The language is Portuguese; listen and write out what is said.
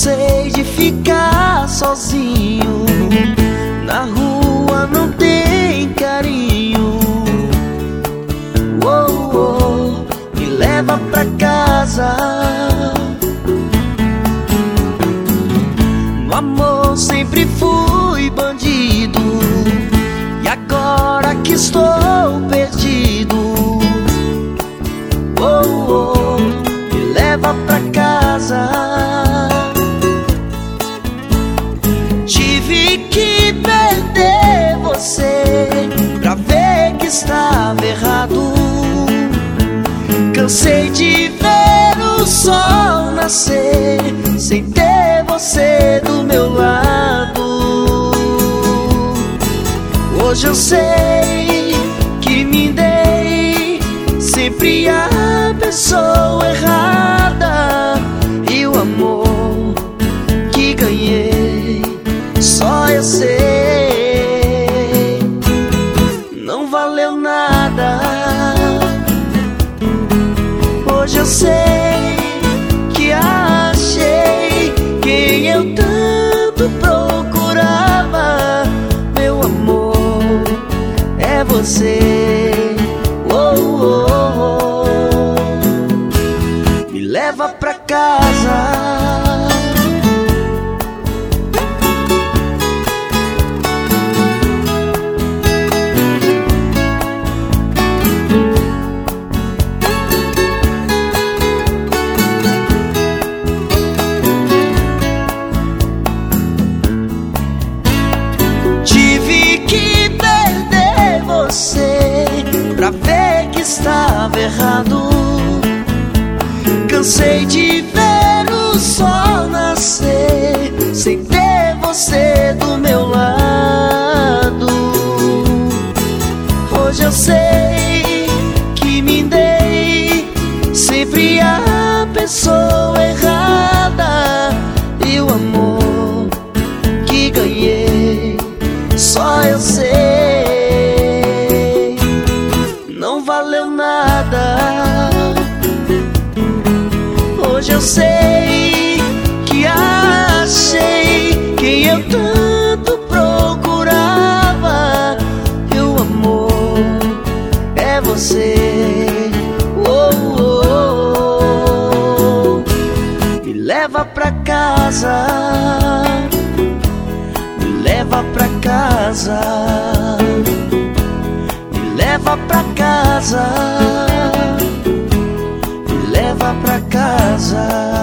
cansei de ficar sozinho. Na rua não tem carinho. Oh, oh, me leva pra casa. No amor sempre fui bandido, e agora que estou perdido, oh, oh, me leva pra casa. Tive que perder você pra ver que estava errado. Cansei de ver o sol nascer sem ter você do meu lado. Hoje eu sei que me dei sempre a pessoa errada, e o amor que ganhei só eu sei, não valeu nada. Hoje eu sei que achei quem eu tanto procurava. Meu amor é você. Oh, oh, oh. Me leva pra casa. Pra ver que estava errado. Cansei de ver o sol nascer sem ter você do meu lado. Hoje eu sei que me dei sempre a pessoa errada, e o amor que ganhei só eu sei, não valeu nada. Hoje eu sei que achei quem eu tanto procurava, e o amor é você. Oh, oh, oh. Me leva pra casa, me leva pra casa, leva pra casa, me leva pra casa.